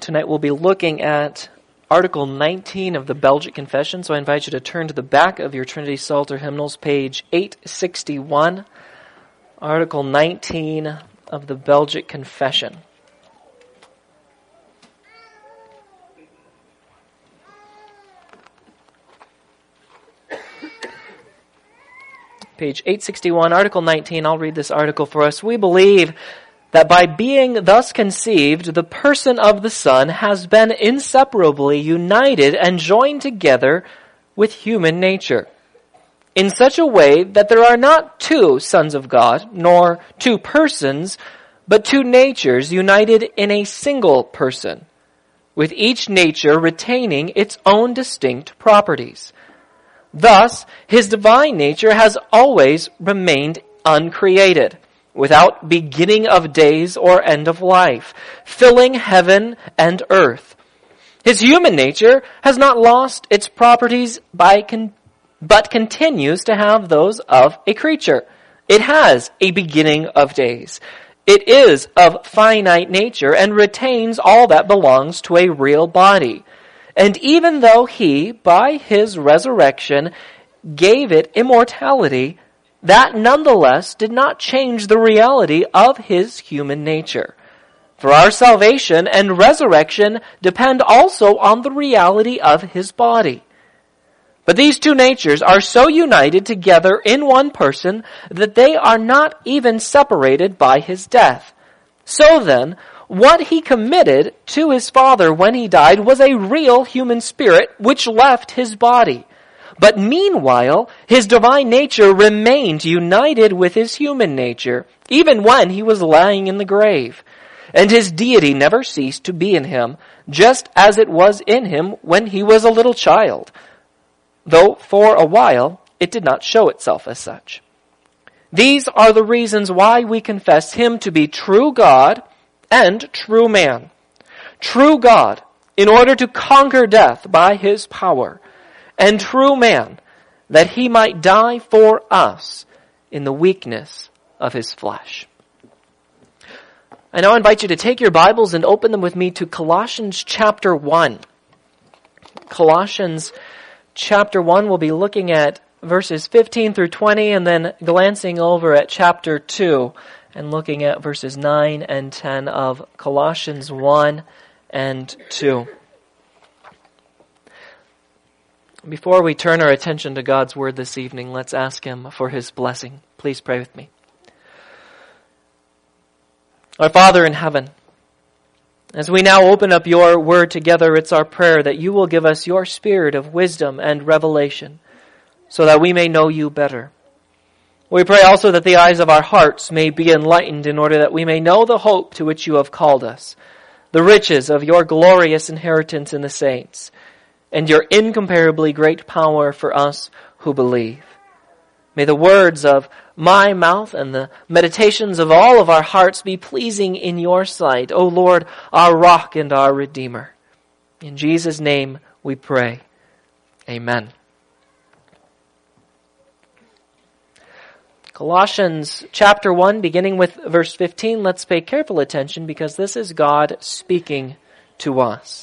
tonight we'll be looking at Article 19 of the Belgic Confession, so I invite you to turn to the back of your Trinity Psalter hymnals, page 861, Article 19 of the Belgic Confession. Page 861, Article 19, I'll read this article for us. We believe that by being thus conceived, the person of the Son has been inseparably united and joined together with human nature, in such a way that there are not two sons of God, nor two persons, but two natures united in a single person, with each nature retaining its own distinct properties. Thus, his divine nature has always remained uncreated, without beginning of days or end of life, filling heaven and earth. His human nature has not lost its properties but continues to have those of a creature. It has a beginning of days. It is of finite nature and retains all that belongs to a real body. And even though he, by his resurrection, gave it immortality, that nonetheless did not change the reality of his human nature. For our salvation and resurrection depend also on the reality of his body. But these two natures are so united together in one person that they are not even separated by his death. So then, what he committed to his Father when he died was a real human spirit which left his body. But meanwhile, his divine nature remained united with his human nature, even when he was lying in the grave. And his deity never ceased to be in him, just as it was in him when he was a little child, though for a while it did not show itself as such. These are the reasons why we confess him to be true God and true man. True God, in order to conquer death by his power, and true man, that he might die for us in the weakness of his flesh. I now invite you to take your Bibles and open them with me to Colossians chapter 1. Colossians chapter 1, we'll be looking at verses 15 through 20 and then glancing over at chapter 2 and looking at verses 9 and 10 of Colossians 1 and 2. Before we turn our attention to God's Word this evening, let's ask Him for His blessing. Please pray with me. Our Father in heaven, as we now open up your Word together, it's our prayer that you will give us your spirit of wisdom and revelation so that we may know you better. We pray also that the eyes of our hearts may be enlightened in order that we may know the hope to which you have called us, the riches of your glorious inheritance in the saints, and your incomparably great power for us who believe. May the words of my mouth and the meditations of all of our hearts be pleasing in your sight, O Lord, our rock and our Redeemer. In Jesus' name we pray. Amen. Colossians chapter 1, beginning with verse 15, let's pay careful attention because this is God speaking to us.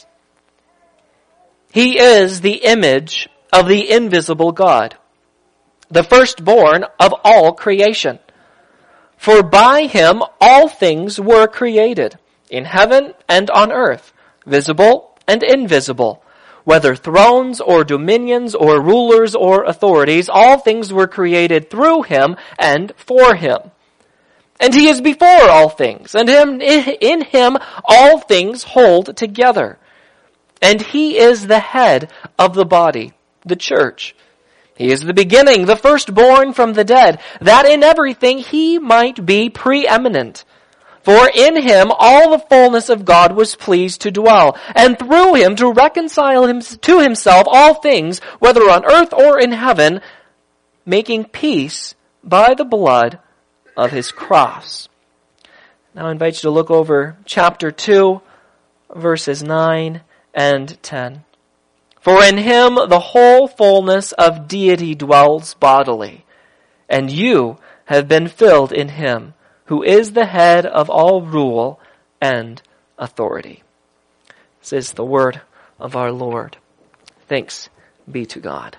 He is the image of the invisible God, the firstborn of all creation. For by him all things were created, in heaven and on earth, visible and invisible. Whether thrones or dominions or rulers or authorities, all things were created through him and for him. And he is before all things, and in him all things hold together. And he is the head of the body, the church. He is the beginning, the firstborn from the dead, that in everything he might be preeminent. For in him all the fullness of God was pleased to dwell, and through him to reconcile him to himself all things, whether on earth or in heaven, making peace by the blood of his cross. Now I invite you to look over chapter 2, verses 9 and 10. For in him the whole fullness of deity dwells bodily, and you have been filled in him, who is the head of all rule and authority. This is the word of our Lord. Thanks be to God.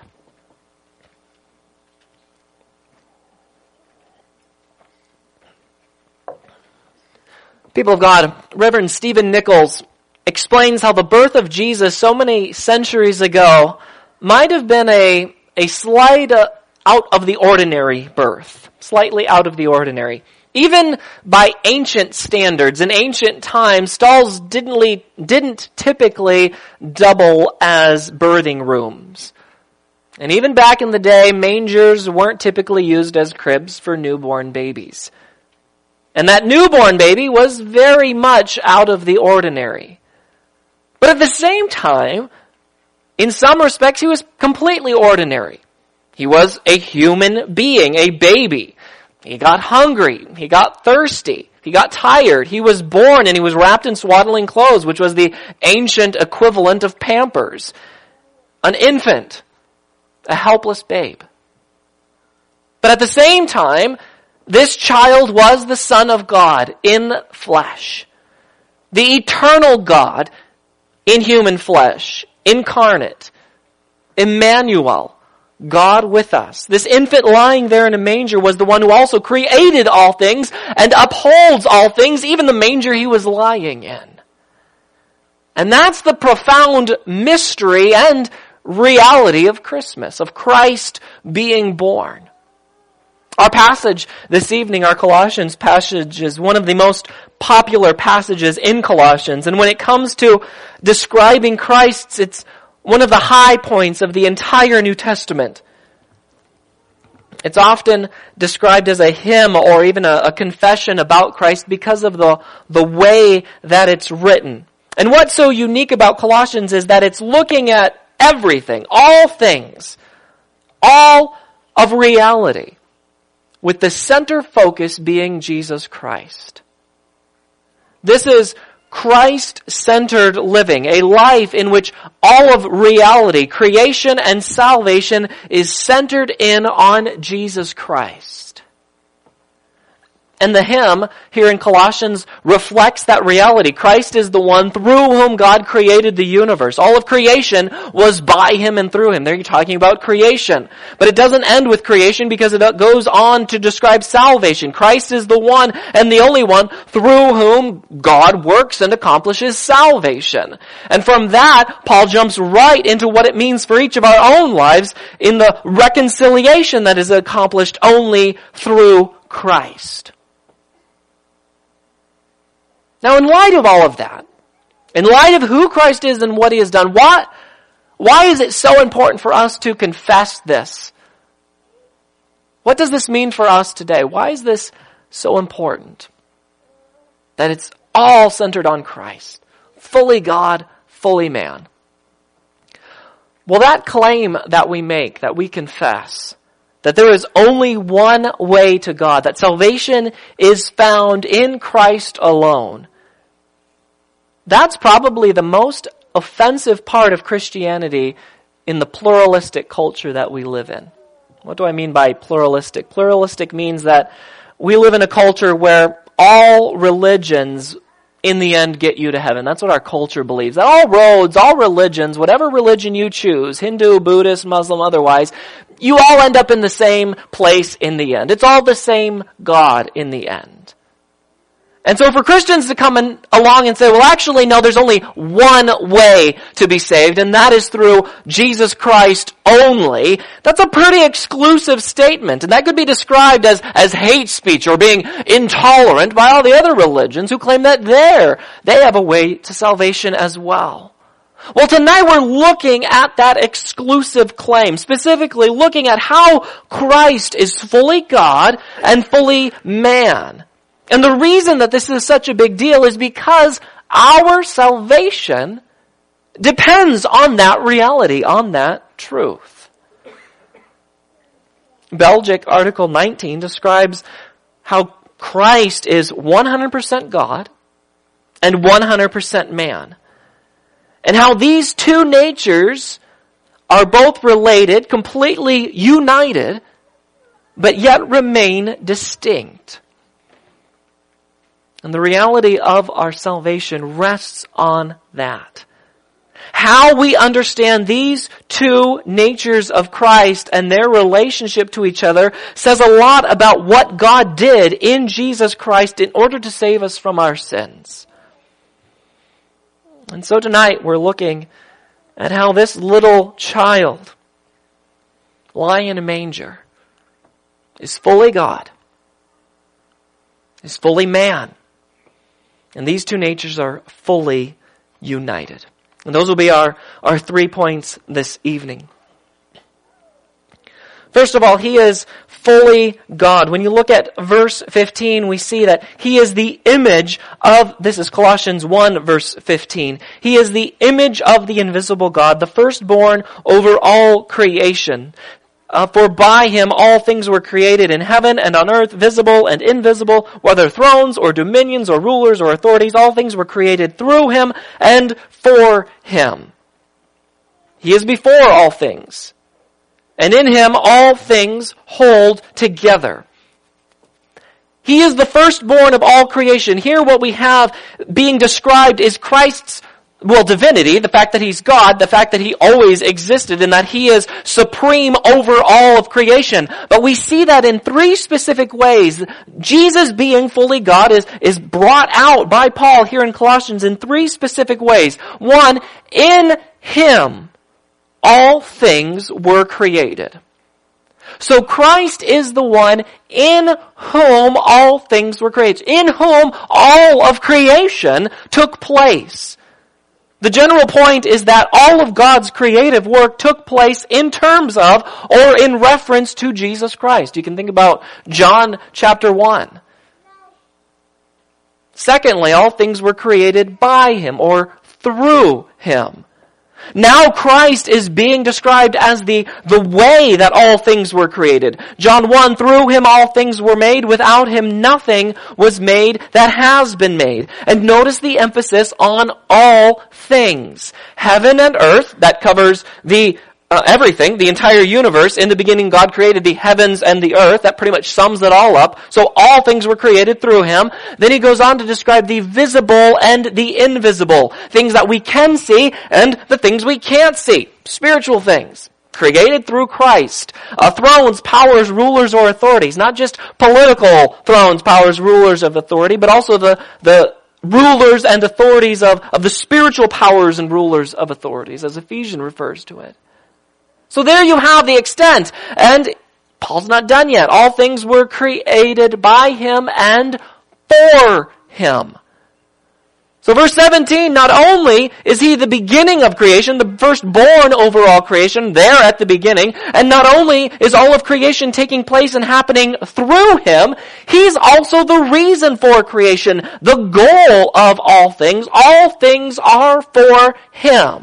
People of God, Reverend Stephen Nichols explains how the birth of Jesus so many centuries ago might have been a slight out of the ordinary birth. Slightly out of the ordinary. Even by ancient standards, in ancient times, stalls didn't typically double as birthing rooms. And even back in the day, mangers weren't typically used as cribs for newborn babies. And that newborn baby was very much out of the ordinary. But at the same time, in some respects, he was completely ordinary. He was a human being, a baby. He got hungry. He got thirsty. He got tired. He was born and he was wrapped in swaddling clothes, which was the ancient equivalent of Pampers. An infant. A helpless babe. But at the same time, this child was the Son of God in flesh. The eternal God in human flesh. Incarnate. Emmanuel. God with us. This infant lying there in a manger was the one who also created all things and upholds all things, even the manger he was lying in. And that's the profound mystery and reality of Christmas, of Christ being born. Our passage this evening, our Colossians passage, is one of the most popular passages in Colossians. And when it comes to describing Christ, it's one of the high points of the entire New Testament. It's often described as a hymn or even a confession about Christ because of the way that it's written. And what's so unique about Colossians is that it's looking at everything, all things, all of reality, with the center focus being Jesus Christ. This is Christ-centered living, a life in which all of reality, creation and salvation is centered in on Jesus Christ. And the hymn here in Colossians reflects that reality. Christ is the one through whom God created the universe. All of creation was by Him and through Him. There you're talking about creation. But it doesn't end with creation because it goes on to describe salvation. Christ is the one and the only one through whom God works and accomplishes salvation. And from that, Paul jumps right into what it means for each of our own lives in the reconciliation that is accomplished only through Christ. Now, in light of all of that, in light of who Christ is and what He has done, why is it so important for us to confess this? What does this mean for us today? Why is this so important? That it's all centered on Christ. Fully God, fully man. Well, that claim that we make, that we confess, that there is only one way to God, that salvation is found in Christ alone. That's probably the most offensive part of Christianity in the pluralistic culture that we live in. What do I mean by pluralistic? Pluralistic means that we live in a culture where all religions in the end get you to heaven. That's what our culture believes. That all roads, all religions, whatever religion you choose, Hindu, Buddhist, Muslim, otherwise, you all end up in the same place in the end. It's all the same God in the end. And so for Christians to come along and say, well, actually, no, there's only one way to be saved, and that is through Jesus Christ only, that's a pretty exclusive statement. And that could be described as hate speech or being intolerant by all the other religions who claim that they have a way to salvation as well. Well, tonight we're looking at that exclusive claim, specifically looking at how Christ is fully God and fully man. And the reason that this is such a big deal is because our salvation depends on that reality, on that truth. Belgic Article 19 describes how Christ is 100% God and 100% man. And how these two natures are both related, completely united, but yet remain distinct. And the reality of our salvation rests on that. How we understand these two natures of Christ and their relationship to each other says a lot about what God did in Jesus Christ in order to save us from our sins. And so tonight we're looking at how this little child lying in a manger is fully God, is fully man, and these two natures are fully united. And those will be our 3 points this evening. First of all, He is fully God. When you look at verse 15, we see that He is the image of, this is Colossians 1 verse 15. He is the image of the invisible God, the firstborn over all creation. For by Him all things were created in heaven and on earth, visible and invisible, whether thrones or dominions or rulers or authorities, all things were created through Him and for Him. He is before all things, and in Him all things hold together. He is the firstborn of all creation. Here what we have being described is Christ's divinity, the fact that He's God, the fact that He always existed, and that He is supreme over all of creation. But we see that in three specific ways. Jesus being fully God is brought out by Paul here in Colossians in three specific ways. One, in Him all things were created. So Christ is the one in whom all things were created, in whom all of creation took place. The general point is that all of God's creative work took place in terms of or in reference to Jesus Christ. You can think about John chapter 1. Secondly, all things were created by Him or through Him. Now Christ is being described as the way that all things were created. John 1, through Him all things were made. Without Him nothing was made that has been made. And notice the emphasis on all things. Heaven and earth, that covers everything, the entire universe. In the beginning God created the heavens and the earth. That pretty much sums it all up. So all things were created through Him. Then He goes on to describe the visible and the invisible. Things that we can see and the things we can't see. Spiritual things. Created through Christ. Thrones, powers, rulers, or authorities. Not just political thrones, powers, rulers of authority, but also the rulers and authorities of the spiritual powers and rulers of authorities, as Ephesians refers to it. So there you have the extent. And Paul's not done yet. All things were created by Him and for Him. So verse 17, not only is He the beginning of creation, the firstborn over all creation, there at the beginning, and not only is all of creation taking place and happening through Him, He's also the reason for creation, the goal of all things. All things are for Him.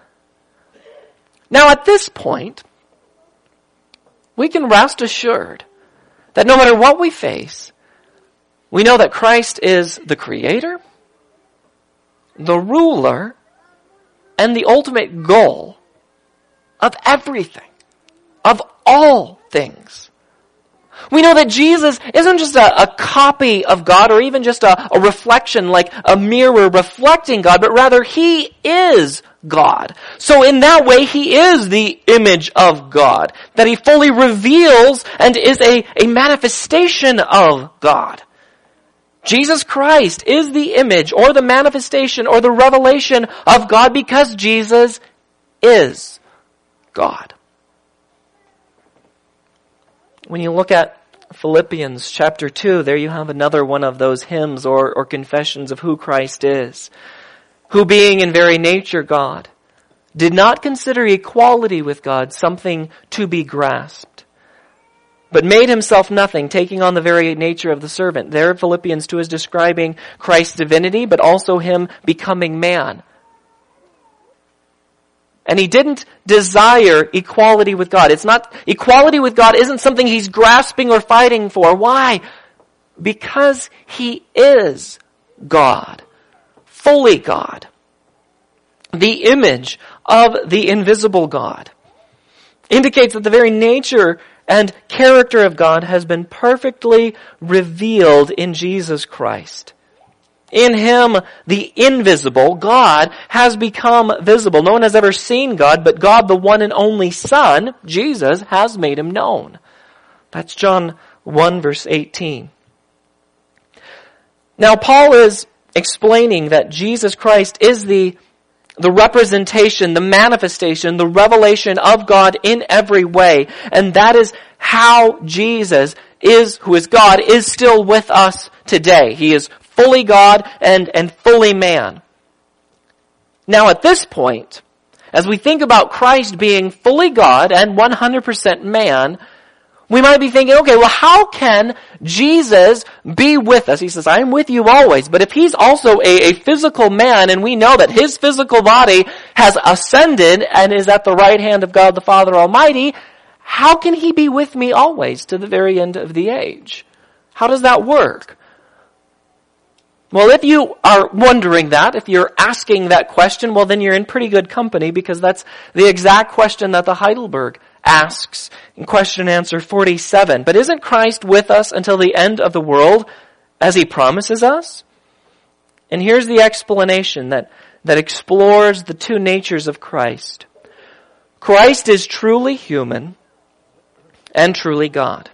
Now at this point, we can rest assured that no matter what we face, we know that Christ is the Creator, the ruler, and the ultimate goal of everything, of all things. We know that Jesus isn't just a copy of God or even just a reflection like a mirror reflecting God, but rather He is God. So in that way, He is the image of God, that He fully reveals and is a manifestation of God. Jesus Christ is the image or the manifestation or the revelation of God because Jesus is God. When you look at Philippians chapter 2, there you have another one of those hymns or confessions of who Christ is. Who being in very nature God, did not consider equality with God something to be grasped, but made Himself nothing, taking on the very nature of the servant. There Philippians 2 is describing Christ's divinity, but also Him becoming man. And He didn't desire equality with God. Equality with God isn't something He's grasping or fighting for. Why? Because He is God. Fully God. The image of the invisible God. Indicates that the very nature and character of God has been perfectly revealed in Jesus Christ. In him, the invisible, God, has become visible. No one has ever seen God, but God, the one and only Son, Jesus, has made him known. That's John 1 verse 18. Now Paul is explaining that Jesus Christ is the representation, the manifestation, the revelation of God in every way. And that is how Jesus is, who is God, is still with us today. He is fully God and fully man. Now at this point, as we think about Christ being fully God and 100% man, we might be thinking, okay, well, how can Jesus be with us? He says, I am with you always. But if he's also a physical man, and we know that his physical body has ascended and is at the right hand of God the Father Almighty, how can he be with me always to the very end of the age? How does that work? Well, if you are wondering that, if you're asking that question, well, then you're in pretty good company, because that's the exact question that the Heidelberg asks in question and answer 47. But isn't Christ with us until the end of the world, as he promises us? And here's the explanation that explores the two natures of Christ. Christ is truly human and truly God.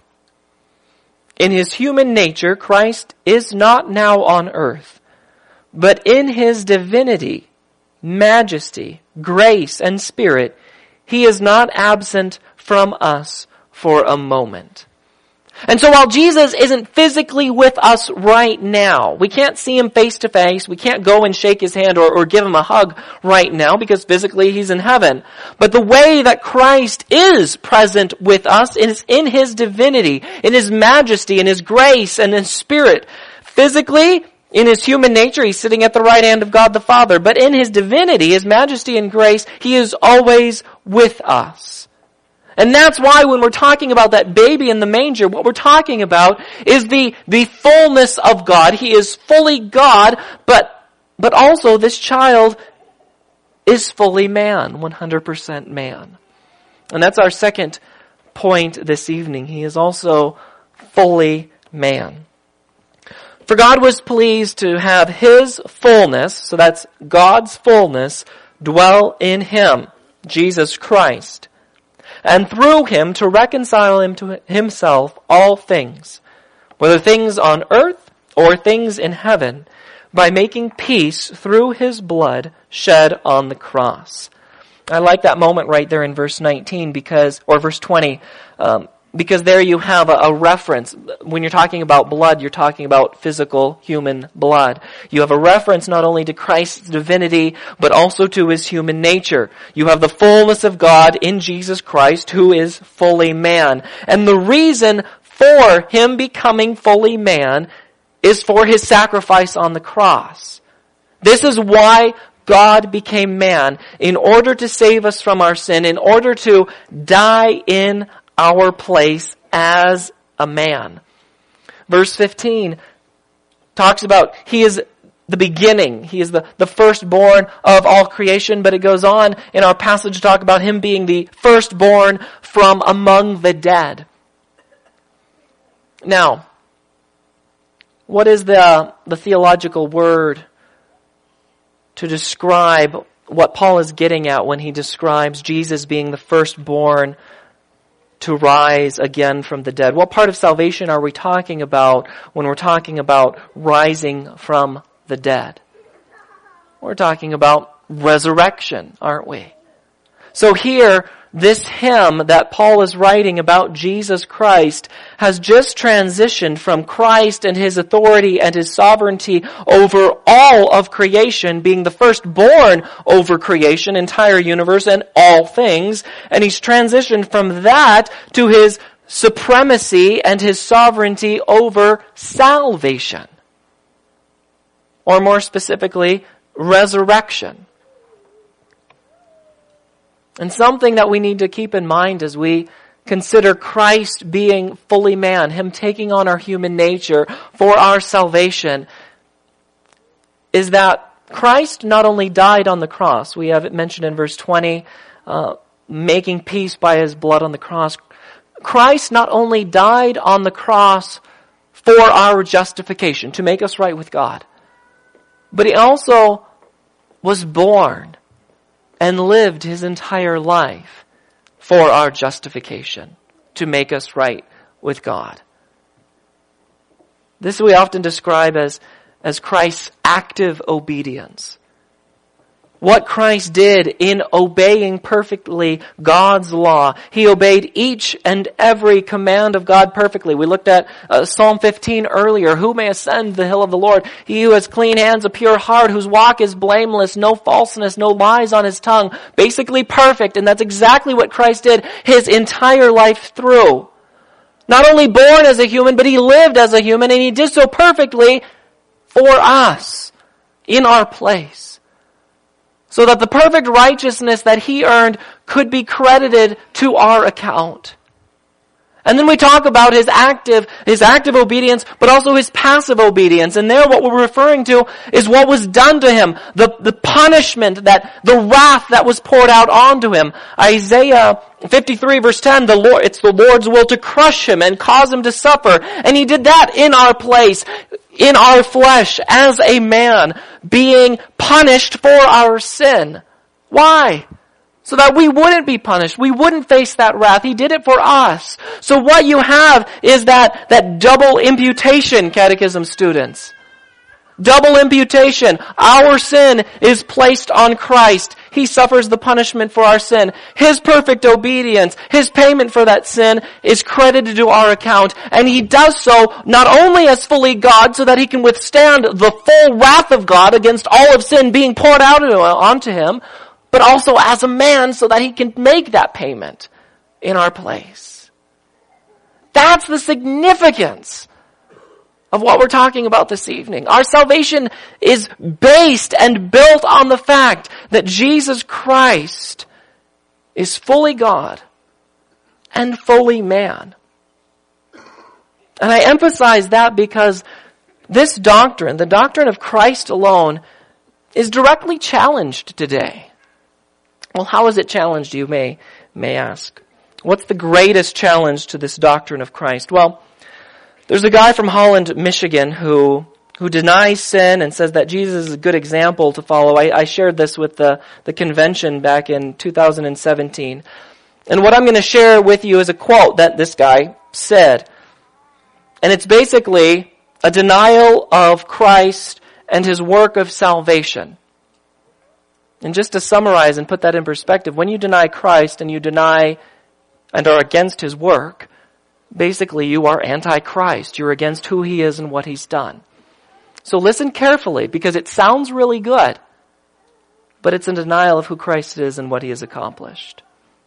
In his human nature, Christ is not now on earth, but in his divinity, majesty, grace, and spirit, he is not absent from us for a moment. And so while Jesus isn't physically with us right now, we can't see him face to face, we can't go and shake his hand or give him a hug right now because physically he's in heaven. But the way that Christ is present with us is in his divinity, in his majesty, in his grace, and in spirit. Physically, in his human nature, he's sitting at the right hand of God the Father. But in his divinity, his majesty and grace, he is always with us. And that's why when we're talking about that baby in the manger, what we're talking about is the fullness of God. He is fully God, but also this child is fully man, 100% man. And that's our second point this evening. He is also fully man. For God was pleased to have his fullness, so that's God's fullness, dwell in him, Jesus Christ, and through him to reconcile him to himself all things, whether things on earth or things in heaven, by making peace through his blood shed on the cross. I like that moment right there in verse 19 or verse 20, because there you have a reference. When you're talking about blood, you're talking about physical human blood. You have a reference not only to Christ's divinity, but also to his human nature. You have the fullness of God in Jesus Christ, who is fully man. And the reason for him becoming fully man is for his sacrifice on the cross. This is why God became man, in order to save us from our sin, in order to die in our place as a man. Verse 15 talks about he is the beginning. He is the firstborn of all creation, but it goes on in our passage to talk about him being the firstborn from among the dead. Now, what is the theological word to describe what Paul is getting at when he describes Jesus being the firstborn to rise again from the dead? What part of salvation are we talking about when we're talking about rising from the dead? We're talking about resurrection, aren't we? So here, this hymn that Paul is writing about Jesus Christ has just transitioned from Christ and his authority and his sovereignty over all of creation, being the firstborn over creation, entire universe, and all things. And he's transitioned from that to his supremacy and his sovereignty over salvation. Or more specifically, resurrection. And something that we need to keep in mind as we consider Christ being fully man, him taking on our human nature for our salvation, is that Christ not only died on the cross, we have it mentioned in verse 20, making peace by his blood on the cross. Christ not only died on the cross for our justification, to make us right with God, but he also was born and lived his entire life for our justification, to make us right with God. This we often describe as Christ's active obedience. What Christ did in obeying perfectly God's law. He obeyed each and every command of God perfectly. We looked at Psalm 15 earlier. Who may ascend the hill of the Lord? He who has clean hands, a pure heart, whose walk is blameless, no falseness, no lies on his tongue. Basically perfect, and that's exactly what Christ did his entire life through. Not only born as a human, but he lived as a human, and he did so perfectly for us, in our place. So that the perfect righteousness that he earned could be credited to our account. And then we talk about his active obedience, but also his passive obedience. And there what we're referring to is what was done to him. The punishment, the wrath that was poured out onto him. Isaiah 53 verse 10, it's the Lord's will to crush him and cause him to suffer. And he did that in our place, in our flesh, as a man, being punished for our sin. Why? So that we wouldn't be punished. We wouldn't face that wrath. He did it for us. So what you have is that double imputation, catechism students. Double imputation. Our sin is placed on Christ. He suffers the punishment for our sin. His perfect obedience, his payment for that sin is credited to our account. And he does so not only as fully God so that he can withstand the full wrath of God against all of sin being poured out onto him, but also as a man so that he can make that payment in our place. That's the significance of what we're talking about this evening. Our salvation is based and built on the fact that Jesus Christ is fully God and fully man. And I emphasize that because this doctrine, the doctrine of Christ alone, is directly challenged today. Well, how is it challenged, you may ask? What's the greatest challenge to this doctrine of Christ? Well, there's a guy from Holland, Michigan, who denies sin and says that Jesus is a good example to follow. I shared this with the convention back in 2017. And what I'm going to share with you is a quote that this guy said. And it's basically a denial of Christ and his work of salvation. And just to summarize and put that in perspective, when you deny Christ and you deny and are against his work, basically you are anti-Christ. You're against who he is and what he's done. So listen carefully because it sounds really good, but it's a denial of who Christ is and what he has accomplished.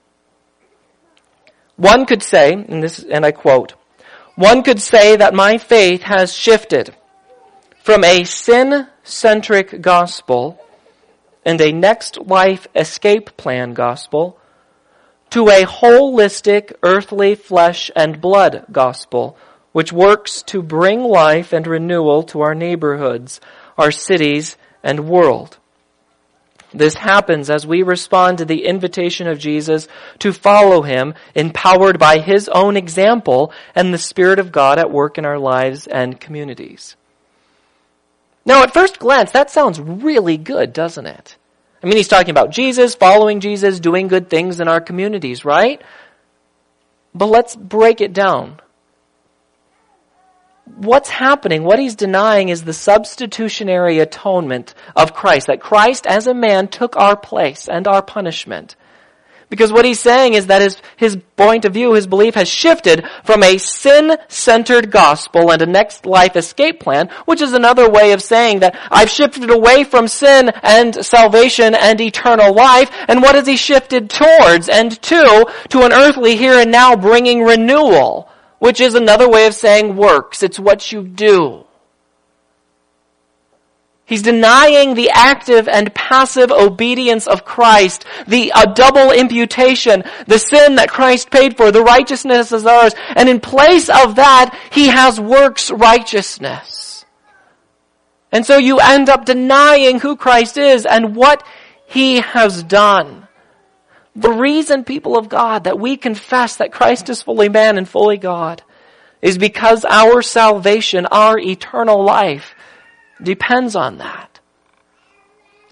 One could say, and I quote, "One could say that my faith has shifted from a sin-centric gospel and a next life escape plan gospel to a holistic earthly flesh and blood gospel, which works to bring life and renewal to our neighborhoods, our cities, and world. This happens as we respond to the invitation of Jesus to follow him, empowered by his own example and the Spirit of God at work in our lives and communities." Now, at first glance, that sounds really good, doesn't it? I mean, he's talking about Jesus, following Jesus, doing good things in our communities, right? But let's break it down. What's happening, what he's denying is the substitutionary atonement of Christ, that Christ as a man took our place and our punishment. Because what he's saying is that his point of view, his belief has shifted from a sin-centered gospel and a next life escape plan, which is another way of saying that I've shifted away from sin and salvation and eternal life. And what has he shifted towards and to an earthly here and now bringing renewal, which is another way of saying works. It's what you do. He's denying the active and passive obedience of Christ, the double imputation, the sin that Christ paid for, the righteousness is ours, and in place of that, he has works righteousness. And so you end up denying who Christ is and what he has done. The reason, people of God, that we confess that Christ is fully man and fully God is because our salvation, our eternal life, depends on that.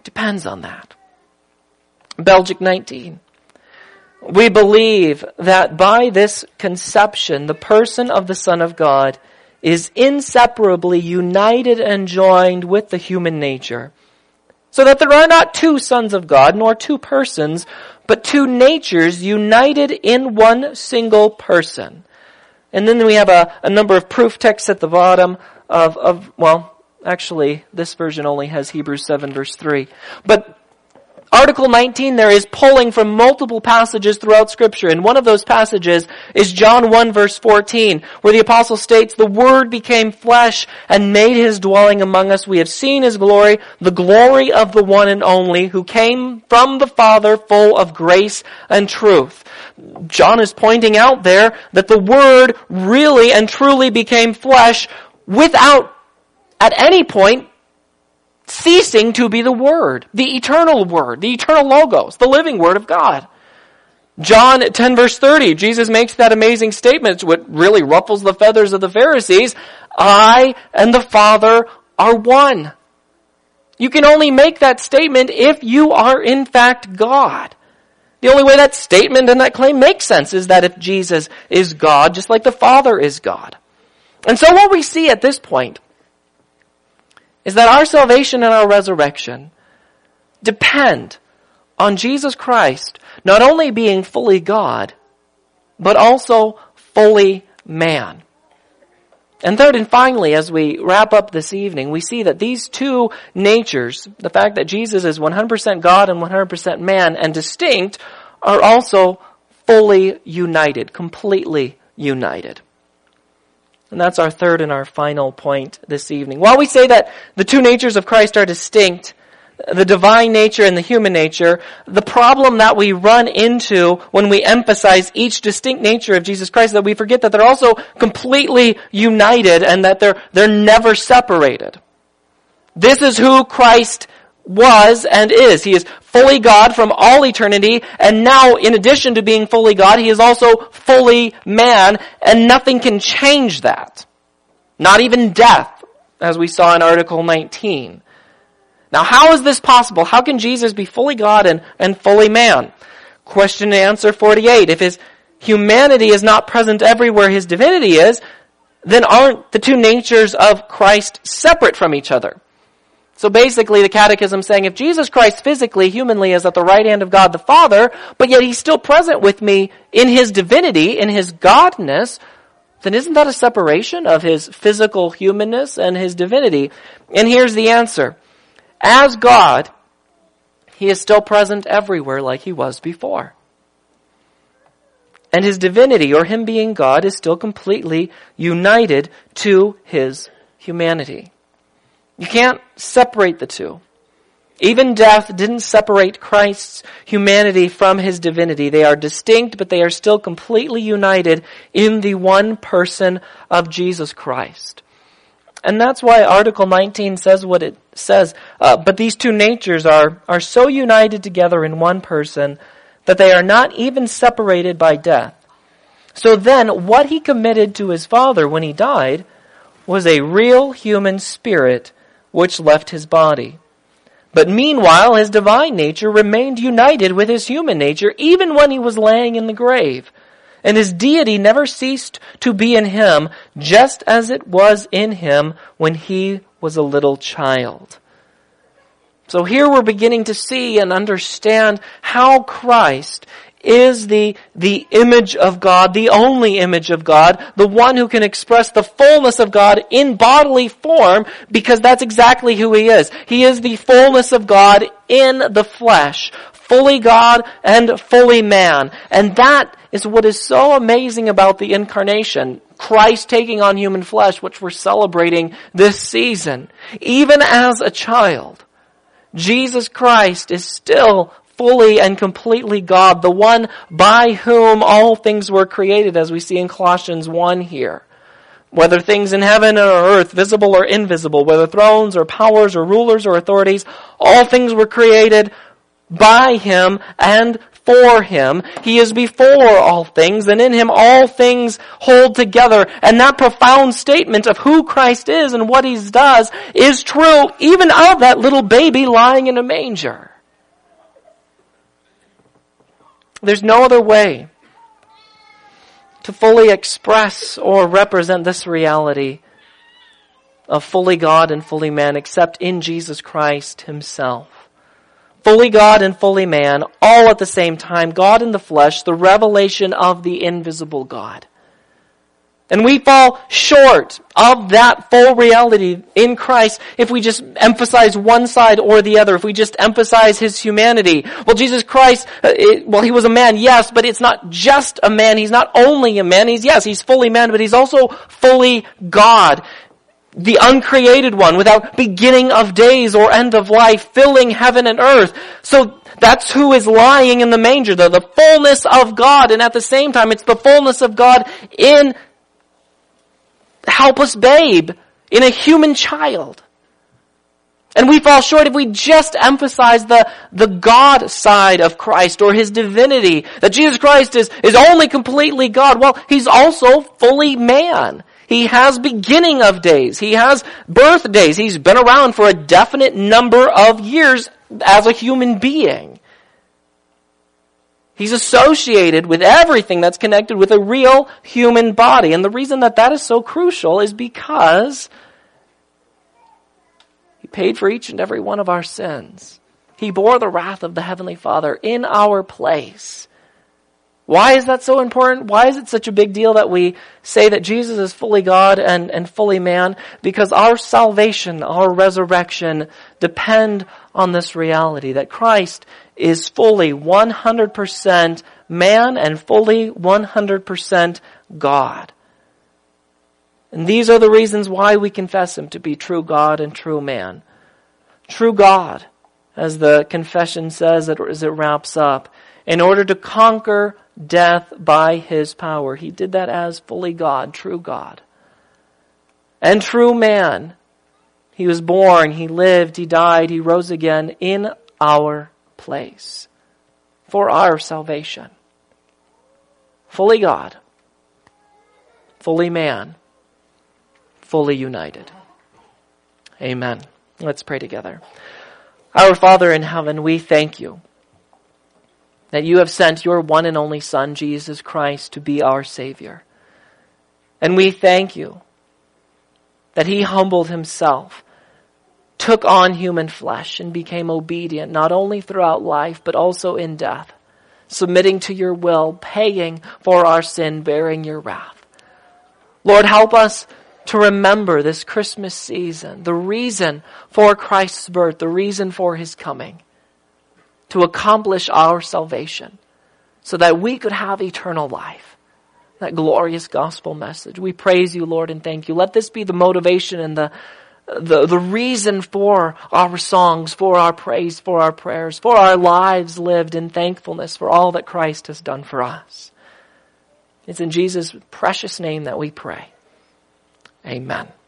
depends on that. Belgic 19. We believe that by this conception, the person of the Son of God is inseparably united and joined with the human nature, so that there are not two sons of God, nor two persons, but two natures united in one single person. And then we have a number of proof texts at the bottom actually, this version only has Hebrews 7 verse 3. But Article 19 there is pulling from multiple passages throughout Scripture. And one of those passages is John 1 verse 14, where the apostle states, "The Word became flesh and made His dwelling among us. We have seen His glory, the glory of the one and only, who came from the Father, full of grace and truth." John is pointing out there that the Word really and truly became flesh without, at any point, ceasing to be the Word, the eternal Logos, the living Word of God. John 10 verse 30, Jesus makes that amazing statement, which really ruffles the feathers of the Pharisees. "I and the Father are one." You can only make that statement if you are in fact God. The only way that statement and that claim makes sense is that if Jesus is God, just like the Father is God. And so what we see at this point is that our salvation and our resurrection depend on Jesus Christ not only being fully God, but also fully man. And third and finally, as we wrap up this evening, we see that these two natures, the fact that Jesus is 100% God and 100% man and distinct, are also fully united, completely united. And that's our third and our final point this evening. While we say that the two natures of Christ are distinct, the divine nature and the human nature, the problem that we run into when we emphasize each distinct nature of Jesus Christ is that we forget that they're also completely united and that they're never separated. This is who Christ was and is. He is fully God from all eternity, and now in addition to being fully God, He is also fully man, and nothing can change that. Not even death, as we saw in Article 19. Now how is this possible? How can Jesus be fully God and fully man? Question and answer 48. If His humanity is not present everywhere His divinity is, then aren't the two natures of Christ separate from each other? So basically the Catechism is saying if Jesus Christ physically, humanly is at the right hand of God the Father, but yet He's still present with me in His divinity, in His godness, then isn't that a separation of His physical humanness and His divinity? And here's the answer. As God, He is still present everywhere like He was before. And His divinity, or Him being God, is still completely united to His humanity. You can't separate the two. Even death didn't separate Christ's humanity from His divinity. They are distinct, but they are still completely united in the one person of Jesus Christ. And that's why Article 19 says what it says. But these two natures are so united together in one person that they are not even separated by death. So then, what He committed to His Father when He died was a real human spirit which left His body. But meanwhile, His divine nature remained united with His human nature even when He was laying in the grave. And His deity never ceased to be in Him, just as it was in Him when He was a little child. So here we're beginning to see and understand how Christ is the image of God, the only image of God, the one who can express the fullness of God in bodily form, because that's exactly who He is. He is the fullness of God in the flesh, fully God and fully man. And that is what is so amazing about the incarnation. Christ taking on human flesh, which we're celebrating this season. Even as a child, Jesus Christ is still fully and completely God, the one by whom all things were created, as we see in Colossians 1 here. Whether things in heaven or earth, visible or invisible, whether thrones or powers or rulers or authorities, all things were created by Him and for him. He is before all things, and in him all things hold together. And that profound statement of who Christ is and what he does is true even of that little baby lying in a manger. There's no other way to fully express or represent this reality of fully God and fully man except in Jesus Christ himself. Fully God and fully man, all at the same time, God in the flesh, the revelation of the invisible God. And we fall short of that full reality in Christ if we just emphasize one side or the other, if we just emphasize his humanity. Well, Jesus Christ, he was a man, yes, but it's not just a man. He's not only a man. He's fully man, but he's also fully God. The uncreated one, without beginning of days or end of life, filling heaven and earth. So that's who is lying in the manger, the fullness of God. And at the same time, it's the fullness of God in helpless babe, in a human child. And we fall short if we just emphasize the God side of Christ or his divinity, that Jesus Christ is only completely God. Well, he's also fully man. He has beginning of days. He has birthdays. He's been around for a definite number of years as a human being. He's associated with everything that's connected with a real human body. And the reason that is so crucial is because he paid for each and every one of our sins. He bore the wrath of the Heavenly Father in our place. Why is that so important? Why is it such a big deal that we say that Jesus is fully God and fully man? Because our salvation, our resurrection depend on this reality that Christ is fully 100% man and fully 100% God. And these are the reasons why we confess him to be true God and true man. True God, as the confession says as it wraps up, in order to conquer death by his power. He did that as fully God, true God. And true man. He was born, he lived, he died, he rose again in our place for our salvation. Fully God, fully man, fully united. Amen. Let's pray together. Our Father in heaven, we thank you that you have sent your one and only Son, Jesus Christ, to be our Savior. And we thank you that he humbled himself, took on human flesh, and became obedient, not only throughout life, but also in death, submitting to your will, paying for our sin, bearing your wrath. Lord, help us to remember this Christmas season, the reason for Christ's birth, the reason for his coming, to accomplish our salvation so that we could have eternal life. That glorious gospel message. We praise you, Lord, and thank you. Let this be the motivation and the reason for our songs, for our praise, for our prayers, for our lives lived in thankfulness for all that Christ has done for us. It's in Jesus' precious name that we pray. Amen.